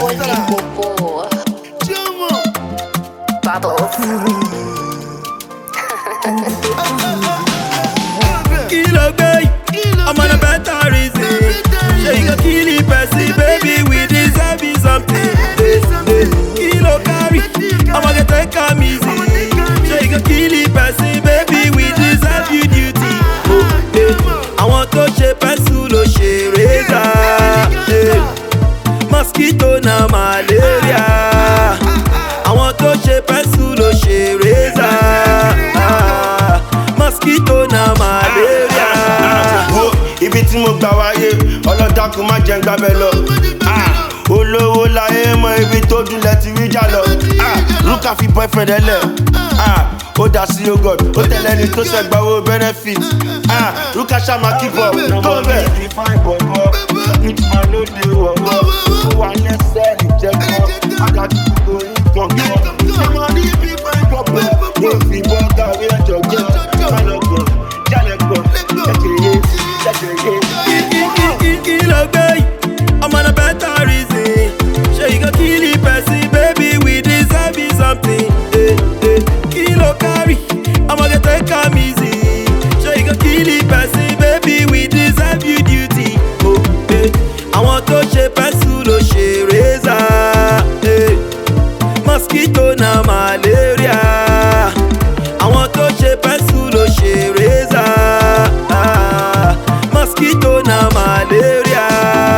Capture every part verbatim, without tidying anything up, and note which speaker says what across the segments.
Speaker 1: Bobo. Bubbles.
Speaker 2: Kilo gay, I'm on a better reason. She go kill it, Percy, baby, we deserve it something. Kilo carry, I'm gonna take a easy. She go kill it, Percy, baby, we deserve you duty. I want to shape pencil, oh, she razor. Mosquito na malaria. I want to shape pencil, oh, she razor. Mosquito na malaria.
Speaker 3: Ibi tí mo gbà wáyé, ọlọ́dàkùn má jẹ́ ń gbábẹ́ lọ. Olówó láyé mọ ibi tó dúnlẹ̀ ti rí jà lọ. Rúkà fi boyfriend ẹ lẹ̀. Ó dá sí yogurt, ó tẹ̀lé ẹni tó ṣẹ̀gbà owó benefit. Rúkà ṣàmà keep up, tó bẹ̀. Fine boy bọ̀, ìtumọ̀ ló dé wọ̀wọ̀. Ó wà lẹ́sẹ̀ ìjẹ́kọ̀, àgàtú gbogbo ìgbọ̀ngàn. Ṣé ní ibi fine problem? Yóò fi bọ́ gàrí ẹ̀jọ̀ gbọ́. Jálẹ̀gbọ̀n, jálẹ̀gbọ̀n, ṣẹ̀kẹ̀yẹ, ṣẹ̀kẹ̀yẹ.
Speaker 2: Kilo gay, I'm on a better reason. She go kill it, Percy, baby, we deserve it something. Eh, eh. Kilo carry, I'm gonna take a easy. She go kill it, Percy, baby, we deserve you duty. Oh, eh. I want to shape pencil, oh, she razor. Eh. Mosquito na malaria. I want to shape pencil, oh, she razor. Ah, mosquito na malaria.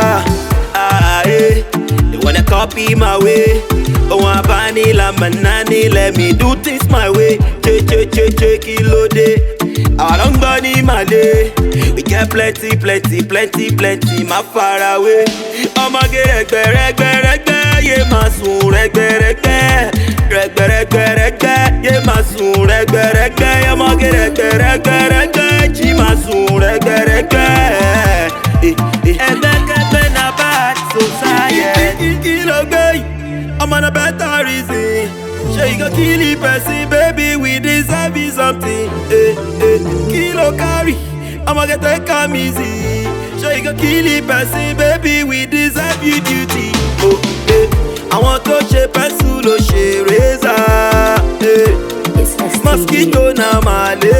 Speaker 2: Ah, eh. They wanna copy my way. Oh, I vanilla manani, let me do things my way. Che che che che kilo day. Our long body my day. We get plenty, plenty, plenty, plenty, my far away. I'ma get regbe, regbe, regbe, yeah, my soon, regbe, regbe, regbe, regbe, regbe, yeah, my soon, regbe, regbe, I'ma get regbe, regbe, regbe, chi, my soon, regbe, regbe, eh, eh, and then get in a bad society. Kilo gay, I'm on a better reason. She go kill it, Percy, baby, we deserve it something. Eh, eh. Kilo carry, I'ma get take a easy. She go kill it, Percy, baby, we deserve you duty. Oh, eh. I want to shape pencil, oh, she razor. Eh. Mosquito na malaria.